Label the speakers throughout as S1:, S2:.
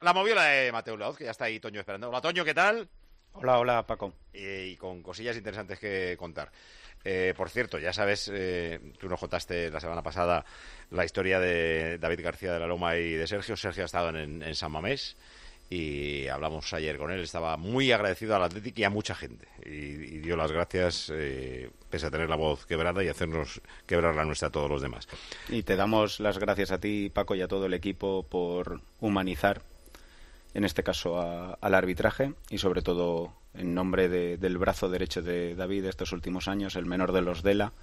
S1: La moviola de Mateo Laoz, que ya está ahí Toño esperando. Hola, Toño, ¿qué tal?
S2: Hola, hola, Paco.
S1: Y con cosillas interesantes que contar. Por cierto, ya sabes, tú nos contaste la semana pasada la historia de David García de la Loma y de Sergio. Sergio ha estado en San Mamés y hablamos ayer con él. Estaba muy agradecido al Athletic y a mucha gente. Y dio las gracias, pese a tener la voz quebrada y hacernos quebrar la nuestra a todos los demás.
S2: Y te damos las gracias a ti, Paco, y a todo el equipo por humanizar, en este caso, al arbitraje y sobre todo en nombre del brazo derecho de David estos últimos años, el menor de los Dela,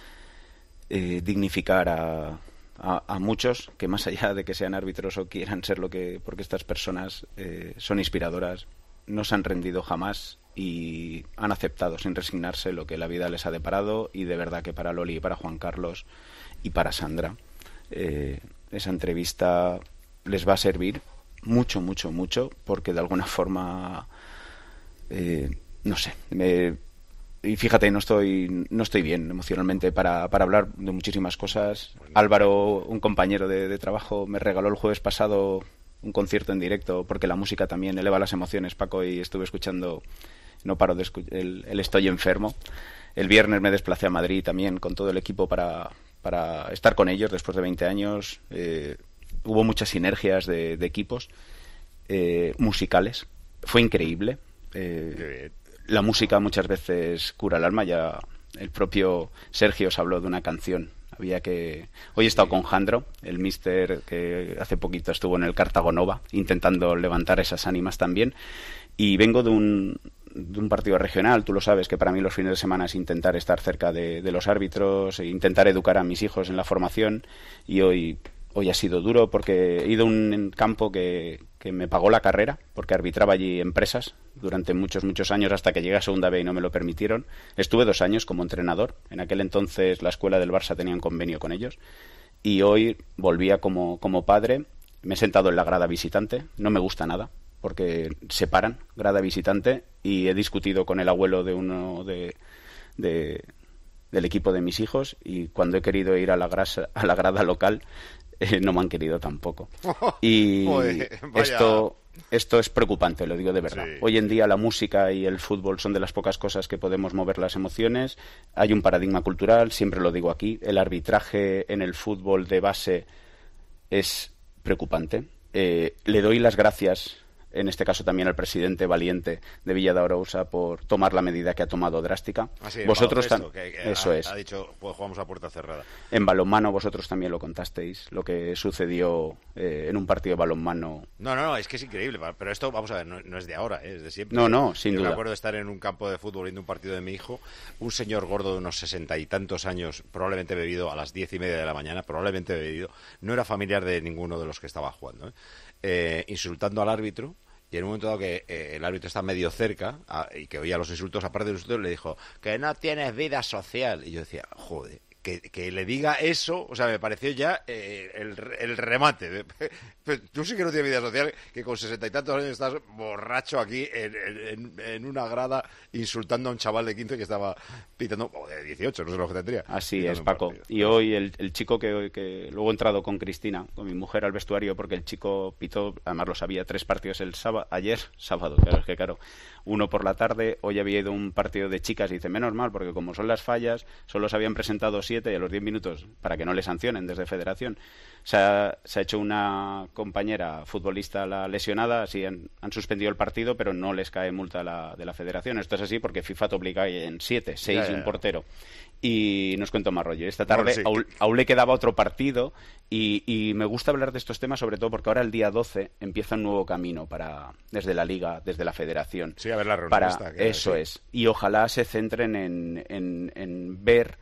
S2: dignificar a muchos que, más allá de que sean árbitros o quieran ser porque estas personas son inspiradoras, no se han rendido jamás y han aceptado sin resignarse lo que la vida les ha deparado. Y de verdad que para Loli y para Juan Carlos y para Sandra, esa entrevista les va a servir mucho, mucho, mucho, porque de alguna forma no sé, y fíjate, no estoy bien emocionalmente para hablar de muchísimas cosas. Álvaro, un compañero de trabajo, me regaló el jueves pasado un concierto en directo, porque la música también eleva las emociones, Paco, y estuve escuchando, no paro de escuchar el Estoy enfermo. El viernes me desplacé a Madrid también con todo el equipo para estar con ellos después de 20 años. Hubo muchas sinergias de equipos musicales. Fue increíble. La música muchas veces cura el alma. Ya el propio Sergio os habló de una canción. Hoy he estado con Jandro, el míster que hace poquito estuvo en el Cartago Nova, intentando levantar esas ánimas también. Y vengo de un partido regional. Tú lo sabes, que para mí los fines de semana es intentar estar cerca de los árbitros e intentar educar a mis hijos en la formación. Y hoy ha sido duro, porque he ido a un campo que me pagó la carrera, porque arbitraba allí empresas durante muchos, muchos años, hasta que llegué a Segunda B y no me lo permitieron. Estuve 2 años como entrenador. En aquel entonces la escuela del Barça tenía un convenio con ellos. Y hoy volvía como padre. Me he sentado en la grada visitante. No me gusta nada, porque separan grada visitante, y he discutido con el abuelo de uno del equipo de mis hijos, y cuando he querido ir a la grada local, no me han querido tampoco. Y esto es preocupante, lo digo de verdad. Sí. Hoy en día la música y el fútbol son de las pocas cosas que podemos mover las emociones. Hay un paradigma cultural, siempre lo digo aquí. El arbitraje en el fútbol de base es preocupante. Le doy las gracias, en este caso también al presidente valiente de Villa de Arousa, por tomar la medida que ha tomado drástica. Vosotros eso es.
S1: Ha dicho, pues jugamos a puerta cerrada.
S2: En balonmano vosotros también lo contasteis, lo que sucedió en un partido de balonmano.
S1: No, es que es increíble, pero esto, vamos a ver, no es de ahora, es de siempre.
S2: No, sin duda.
S1: Me acuerdo de estar en un campo de fútbol viendo un partido de mi hijo, un señor gordo de unos 60 y tantos años, probablemente bebido a las 10:30 de la mañana, probablemente bebido, no era familiar de ninguno de los que estaba jugando, insultando al árbitro. Y en un momento dado que el árbitro está medio cerca y que oía los insultos, aparte de los insultos, le dijo que no tienes vida social. Y yo decía, joder, que le diga eso, o sea, me pareció ya el remate. Tú sí que no tienes vida social, que con 60 y tantos años estás borracho aquí en una grada insultando a un chaval de 15 que estaba pitando, o de 18, no sé lo que tendría.
S2: Así es, Paco. Y hoy el chico que luego he entrado con Cristina, con mi mujer, al vestuario, porque el chico pitó, además lo sabía, 3 partidos ayer sábado, claro, es que claro, 1 por la tarde. Hoy había ido un partido de chicas y dice, menos mal, porque como son las fallas, solo se habían presentado 7, y a los 10 minutos, para que no le sancionen desde Federación, se ha hecho una compañera futbolista la lesionada. Así han suspendido el partido, pero no les cae multa de la Federación. Esto es así porque FIFA te obliga en 7, 6 y un portero. Y no os cuento más rollo. Esta tarde aún le quedaba otro partido, y me gusta hablar de estos temas, sobre todo porque ahora el día 12 empieza un nuevo camino desde la Liga, desde la Federación.
S1: Sí, a ver la reunión.
S2: Eso es. Y ojalá se centren en ver.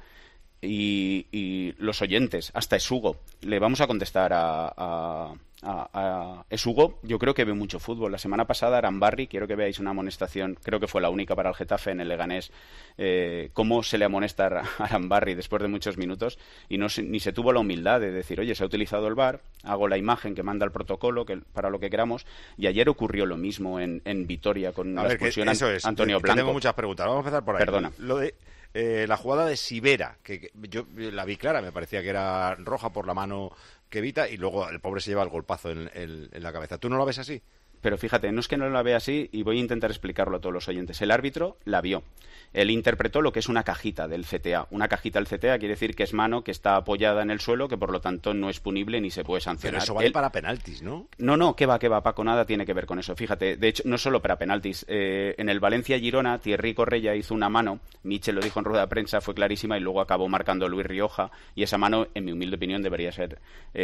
S2: Y los oyentes, hasta Esugo, le vamos a contestar a Esugo. Yo creo que ve mucho fútbol. La semana pasada Arambarri, quiero que veáis una amonestación, creo que fue la única para el Getafe en el Leganés, cómo se le amonesta a Arambarri después de muchos minutos, y ni se tuvo la humildad de decir, oye, se ha utilizado el VAR, hago la imagen que manda el protocolo para lo que queramos. Y ayer ocurrió lo mismo en Vitoria con la expulsión a Antonio Blanco.
S1: Tengo muchas preguntas, vamos a empezar por ahí.
S2: Perdona.
S1: Lo de la jugada de Sivera, que yo la vi clara, me parecía que era roja por la mano que evita y luego el pobre se lleva el golpazo en la cabeza. ¿Tú no lo ves así?
S2: Pero fíjate, no es que no la vea así, y voy a intentar explicarlo a todos los oyentes. El árbitro la vio. Él interpretó lo que es una cajita del CTA. Una cajita del CTA quiere decir que es mano que está apoyada en el suelo, que por lo tanto no es punible ni se puede sancionar.
S1: Pero eso vale para penaltis, ¿no?
S2: No, que va, Paco, nada tiene que ver con eso. Fíjate, de hecho, no solo para penaltis. En el Valencia-Girona, Thierry Correia hizo una mano, Michel lo dijo en rueda de prensa, fue clarísima, y luego acabó marcando Luis Rioja, y esa mano, en mi humilde opinión, debería ser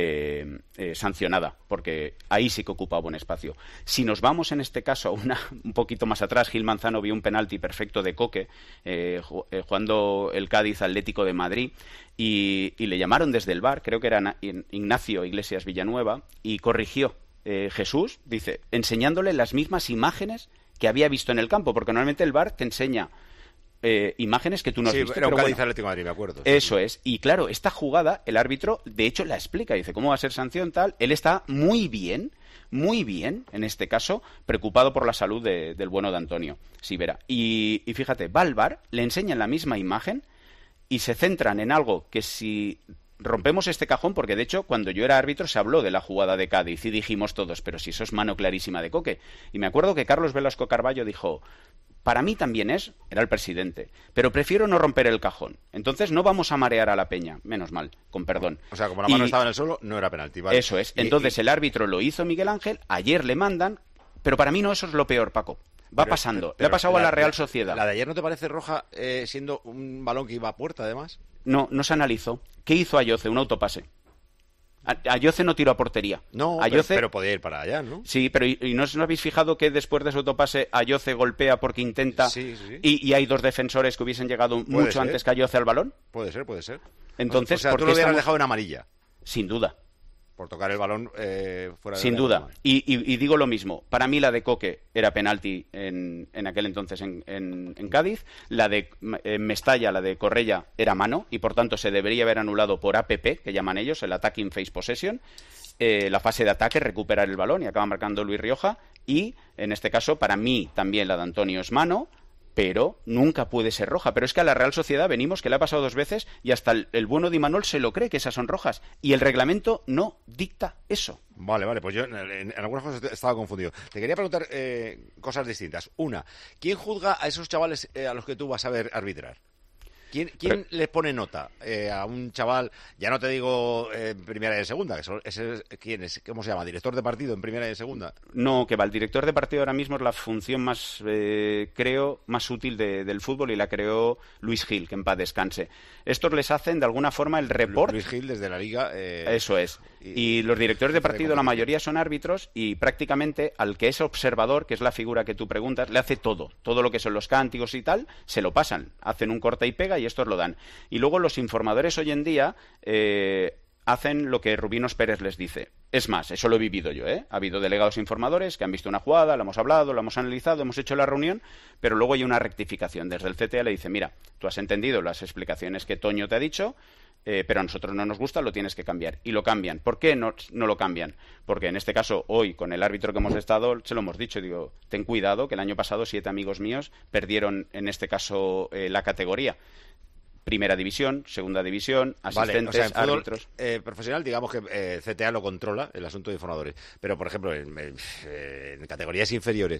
S2: sancionada, porque ahí sí que ocupa buen espacio. Si nos vamos en este caso un poquito más atrás, Gil Manzano vio un penalti perfecto de Coque, jugando el Cádiz Atlético de Madrid, y le llamaron desde el VAR, creo que era Ignacio Iglesias Villanueva, y corrigió Jesús, dice, enseñándole las mismas imágenes que había visto en el campo, porque normalmente el VAR te enseña imágenes que tú no has visto.
S1: Sí, era un Cádiz Atlético de Madrid, me acuerdo.
S2: Eso es. Y claro, esta jugada, el árbitro, de hecho, la explica. Dice, ¿cómo va a ser sanción tal? Él está muy bien, en este caso, preocupado por la salud del bueno de Antonio Sivera. Y fíjate, va al VAR, le enseñan la misma imagen y se centran en algo que si rompemos este cajón, porque de hecho cuando yo era árbitro se habló de la jugada de Cádiz y dijimos todos, pero si eso es mano clarísima de Coque. Y me acuerdo que Carlos Velasco Carballo dijo, para mí también era el presidente, pero prefiero no romper el cajón. Entonces no vamos a marear a la peña, menos mal, con perdón.
S1: O sea, como la mano estaba en el suelo, no era penalti, ¿vale?
S2: Eso es. Entonces el árbitro lo hizo, Miguel Ángel, ayer le mandan, pero para mí no, eso es lo peor, Paco. Va pasando. Le ha pasado a la Real Sociedad.
S1: ¿La de ayer no te parece roja siendo un balón que iba a puerta, además?
S2: No se analizó. ¿Qué hizo Ayoce? Un autopase. Ayoce no tiró a portería.
S1: No,
S2: Ayoce...
S1: pero podía ir para allá, ¿no?
S2: Sí, pero ¿y no os habéis fijado que después de su autopase Ayoce golpea porque intenta
S1: sí.
S2: Y hay dos defensores que hubiesen llegado mucho antes que Ayoce al balón?
S1: Puede ser.
S2: Entonces,
S1: o sea, tú lo hubieras dejado en amarilla.
S2: Sin duda.
S1: Por tocar el balón fuera de
S2: sin duda. Y digo lo mismo. Para mí la de Coque era penalti en aquel entonces en Cádiz. La de Mestalla, la de Correia, era mano y por tanto se debería haber anulado por APP, que llaman ellos, el Attacking Face Possession. La fase de ataque, recuperar el balón, y acaba marcando Luis Rioja. Y en este caso, para mí también la de Antonio es mano, pero nunca puede ser roja. Pero es que a la Real Sociedad venimos, que le ha pasado 2 veces, y hasta el bueno de Imanol se lo cree que esas son rojas. Y el reglamento no dicta eso.
S1: Vale, pues yo en algunas cosas estaba confundido. Te quería preguntar cosas distintas. Una, ¿quién juzga a esos chavales a los que tú vas a ver arbitrar? ¿Quién les pone nota a un chaval? Ya no te digo en primera y en segunda. ¿Quién es? ¿Cómo se llama? ¿Director de partido en primera y en segunda?
S2: No, que va. El director de partido ahora mismo es la función más, creo, más útil del fútbol, y la creó Luis Gil, que en paz descanse. Estos les hacen de alguna forma el report.
S1: Luis Gil desde la Liga.
S2: Eso es. Y los directores de partido, la mayoría son árbitros, y prácticamente al que es observador, que es la figura que tú preguntas, le hace todo lo que son los cánticos y tal, se lo pasan. Hacen un corta y pega y estos lo dan. Y luego los informadores hoy en día hacen lo que Rubinos Pérez les dice. Es más, eso lo he vivido yo, Ha habido delegados informadores que han visto una jugada, la hemos hablado, la hemos analizado, hemos hecho la reunión, pero luego hay una rectificación. Desde el CTA le dice, mira, tú has entendido las explicaciones que Toño te ha dicho, pero a nosotros no nos gusta, lo tienes que cambiar. Y lo cambian. ¿Por qué no lo cambian? Porque en este caso, hoy, con el árbitro que hemos estado, se lo hemos dicho, digo, ten cuidado, que el año pasado 7 amigos míos perdieron, en este caso, la categoría. Primera división, segunda división, asistentes,
S1: vale, o sea, en
S2: árbitros.
S1: Fútbol, profesional, digamos que CTA lo controla, el asunto de informadores. Pero, por ejemplo, en categorías inferiores,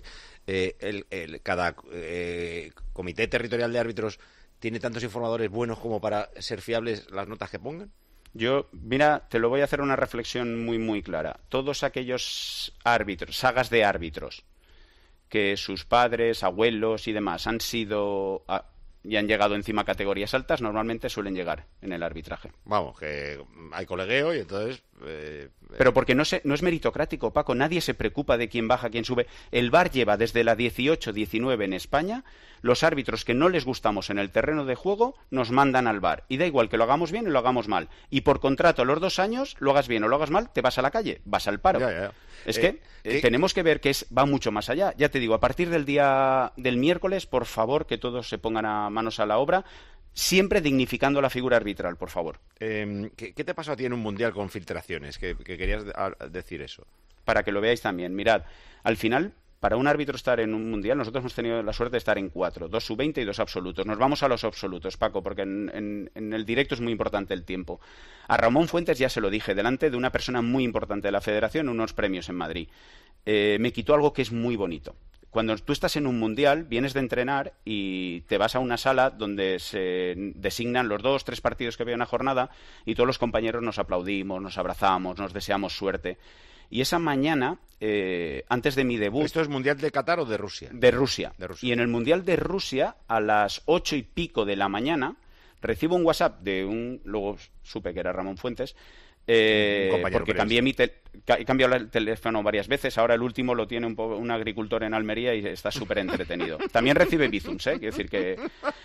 S1: cada comité territorial de árbitros tiene tantos informadores buenos como para ser fiables las notas que pongan.
S2: Yo, mira, te lo voy a hacer una reflexión muy, muy clara. Todos aquellos árbitros, sagas de árbitros, que sus padres, abuelos y demás han sido... y han llegado encima a categorías altas, normalmente suelen llegar en el arbitraje.
S1: Vamos, que hay colegueo y entonces...
S2: Pero porque no es meritocrático, Paco. Nadie se preocupa de quién baja, quién sube. El VAR lleva desde la 18-19 en España. Los árbitros que no les gustamos en el terreno de juego nos mandan al VAR. Y da igual que lo hagamos bien o lo hagamos mal. Y por contrato, a los 2 años, lo hagas bien o lo hagas mal, te vas a la calle, vas al paro.
S1: Ya.
S2: Es que tenemos que ver que va mucho más allá. Ya te digo, a partir del miércoles, por favor, que todos se pongan manos a la obra, siempre dignificando la figura arbitral, por favor.
S1: ¿Qué te pasó a ti en un mundial con filtraciones? Que querías decir eso.
S2: Para que lo veáis también. Mirad, al final para un árbitro estar en un mundial, nosotros hemos tenido la suerte de estar en 4, 2 sub-20 y 2 absolutos. Nos vamos a los absolutos, Paco, porque en el directo es muy importante el tiempo. A Ramón Fuentes ya se lo dije, delante de una persona muy importante de la federación, unos premios en Madrid. Me quitó algo que es muy bonito. Cuando tú estás en un mundial, vienes de entrenar y te vas a una sala donde se designan los 2, 3 partidos que había en una jornada y todos los compañeros nos aplaudimos, nos abrazamos, nos deseamos suerte. Y esa mañana, antes de mi debut...
S1: ¿Esto es Mundial de Qatar o de Rusia?
S2: De Rusia.
S1: De Rusia.
S2: Y en el Mundial de Rusia, a las 8 y pico de la mañana, recibo un WhatsApp luego supe que era Ramón Fuentes, porque he cambiado el teléfono varias veces. Ahora el último lo tiene un agricultor en Almería y está súper entretenido. También recibe bizums, quiero decir que...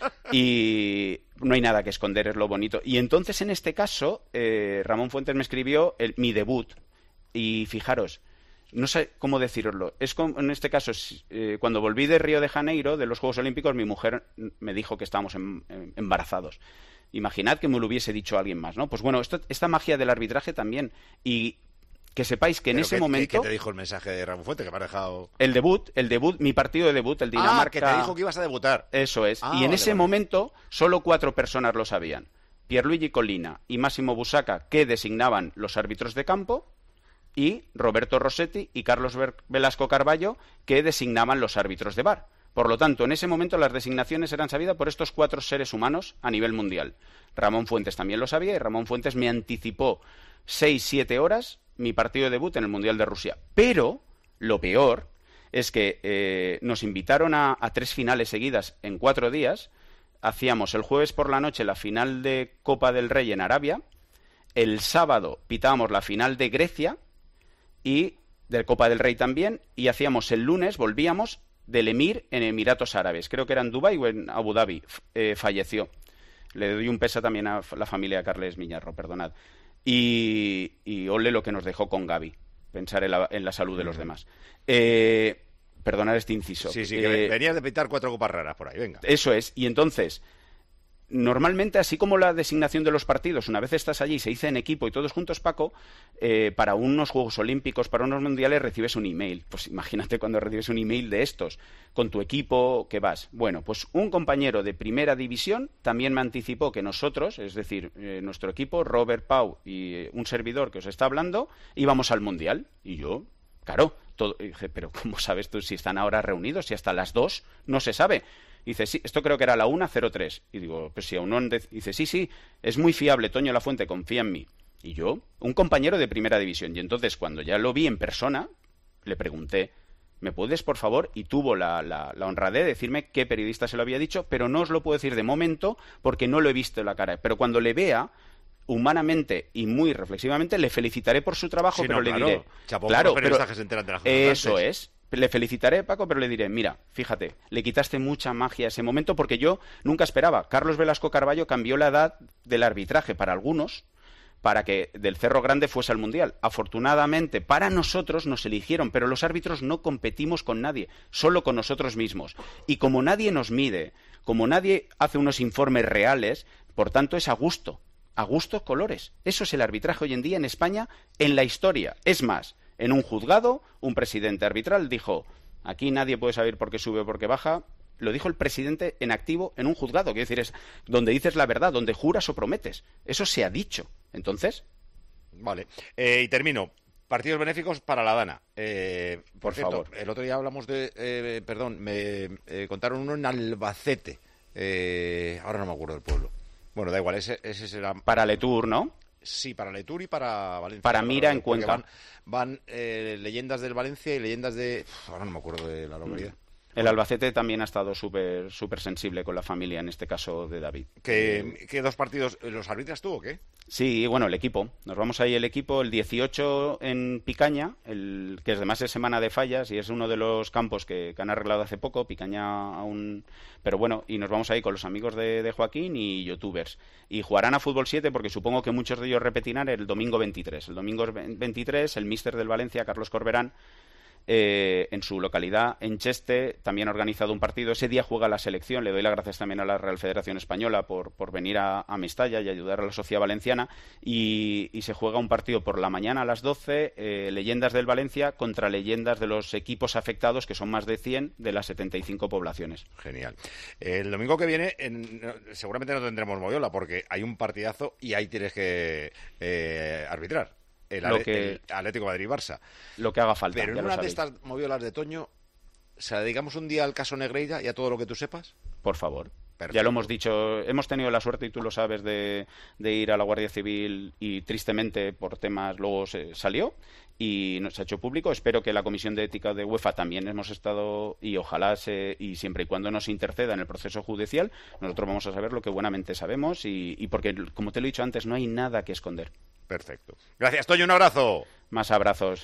S2: Y no hay nada que esconder, es lo bonito. Y entonces, en este caso, Ramón Fuentes me escribió mi debut. Y fijaros, no sé cómo decirlo. Es como, en este caso, cuando volví de Río de Janeiro, de los Juegos Olímpicos, mi mujer me dijo que estábamos embarazados. Imaginad que me lo hubiese dicho alguien más, ¿no? Pues bueno, esta magia del arbitraje también. Y que sepáis que en ese momento...
S1: ¿Qué te dijo el mensaje de Ramón Fuentes? Que me ha dejado...
S2: El debut, mi partido de debut, el Dinamarca...
S1: que te dijo que ibas a debutar.
S2: Eso es. Y en ese momento, solo 4 personas lo sabían. Pierluigi Collina y Massimo Busacca, que designaban los árbitros de campo, y Roberto Rossetti y Carlos Velasco Carballo, que designaban los árbitros de VAR. Por lo tanto, en ese momento las designaciones eran sabidas por estos 4 seres humanos a nivel mundial. Ramón Fuentes también lo sabía y Ramón Fuentes me anticipó 6-7 horas mi partido de debut en el Mundial de Rusia. Pero lo peor es que nos invitaron a 3 finales seguidas en 4 días. Hacíamos el jueves por la noche la final de Copa del Rey en Arabia. El sábado pitábamos la final de Grecia y de Copa del Rey también, y hacíamos el lunes, volvíamos del Emir en Emiratos Árabes, creo que era en Dubái o en Abu Dhabi, falleció. Le doy un pesa también a la familia de Carles Miñarro, perdonad. Y ole lo que nos dejó con Gavi, pensar en la salud de los demás. Perdonad este inciso.
S1: Sí, que venías de pitar 4 copas raras por ahí, venga.
S2: Eso es, y entonces... Normalmente, así como la designación de los partidos, una vez estás allí, se dice en equipo y todos juntos, Paco, para unos Juegos Olímpicos, para unos Mundiales, recibes un email. Pues imagínate cuando recibes un email de estos, con tu equipo que vas. Bueno, pues un compañero de primera división también me anticipó que nosotros, es decir, nuestro equipo, Robert Pau y un servidor que os está hablando, íbamos al Mundial. Y yo, claro, dije, pero ¿cómo sabes tú si están ahora reunidos? Si hasta las 2 no se sabe. Dice, sí, esto creo que era la 1:03. Y digo, pues si aún no... Dice, sí, es muy fiable, Toño Lafuente, confía en mí. Y yo, un compañero de primera división. Y entonces, cuando ya lo vi en persona, le pregunté, ¿me puedes, por favor? Y tuvo la honradez de decirme qué periodista se lo había dicho, pero no os lo puedo decir de momento porque no lo he visto en la cara. Pero cuando le vea, humanamente y muy reflexivamente, le felicitaré por su trabajo,
S1: sí,
S2: pero
S1: le
S2: diré...
S1: Claro, pero que se enteran de las cosas
S2: eso
S1: antes.
S2: Es. Le felicitaré, Paco, pero le diré, mira, fíjate, le quitaste mucha magia a ese momento porque yo nunca esperaba. Carlos Velasco Carballo cambió la edad del arbitraje para algunos para que del Cerro Grande fuese al Mundial. Afortunadamente, para nosotros nos eligieron, pero los árbitros no competimos con nadie, solo con nosotros mismos. Y como nadie nos mide, como nadie hace unos informes reales, por tanto es a gusto colores. Eso es el arbitraje hoy en día en España, en la historia. Es más... En un juzgado, un presidente arbitral dijo, aquí nadie puede saber por qué sube o por qué baja. Lo dijo el presidente en activo en un juzgado. Quiero decir, es donde dices la verdad, donde juras o prometes. Eso se ha dicho. Entonces...
S1: Vale. Y termino. Partidos benéficos para la Dana.
S2: Por favor.
S1: El otro día hablamos de... me contaron uno en Albacete. Ahora no me acuerdo del pueblo. Bueno, da igual, ese será...
S2: Para Letour, ¿no?
S1: Sí, para Letour y para Valencia.
S2: Para Mira en Cuenca.
S1: Van leyendas del Valencia y leyendas de... Ahora no me acuerdo de la localidad.
S2: El Albacete también ha estado súper sensible con la familia, en este caso de David.
S1: ¿Qué 2 partidos? ¿Los arbitras tú o qué?
S2: Sí, bueno, el equipo. Nos vamos ahí el equipo, el 18 en Picaña, que además es semana de fallas y es uno de los campos que han arreglado hace poco, Picaña aún... Pero bueno, y nos vamos ahí con los amigos de Joaquín y youtubers. Y jugarán a Fútbol 7 porque supongo que muchos de ellos repetirán el domingo 23. El domingo 23, el míster del Valencia, Carlos Corberán, en su localidad, en Cheste. También ha organizado un partido. Ese día juega la selección. Le doy las gracias también a la Real Federación Española por venir a Mestalla y ayudar a la sociedad valenciana. Y se juega un partido por la mañana a las 12, leyendas del Valencia contra leyendas de los equipos afectados, que son más de 100 de las 75 poblaciones.
S1: Genial. El domingo que viene seguramente no tendremos moviola porque hay un partidazo y ahí tienes que arbitrar. El Atlético Madrid-Barça.
S2: Lo que haga falta.
S1: Pero en una de estas moviolas de Toño, ¿se la dedicamos un día al caso Negreira y a todo lo que tú sepas?
S2: Por favor.
S1: Perfecto.
S2: Ya lo hemos dicho, hemos tenido la suerte, y tú lo sabes, de ir a la Guardia Civil y tristemente por temas luego se salió y nos ha hecho público. Espero que la Comisión de Ética de UEFA también hemos estado, y ojalá y siempre y cuando nos interceda en el proceso judicial, nosotros vamos a saber lo que buenamente sabemos y porque, como te lo he dicho antes, no hay nada que esconder.
S1: Perfecto. Gracias, Toño, un abrazo.
S2: Más abrazos.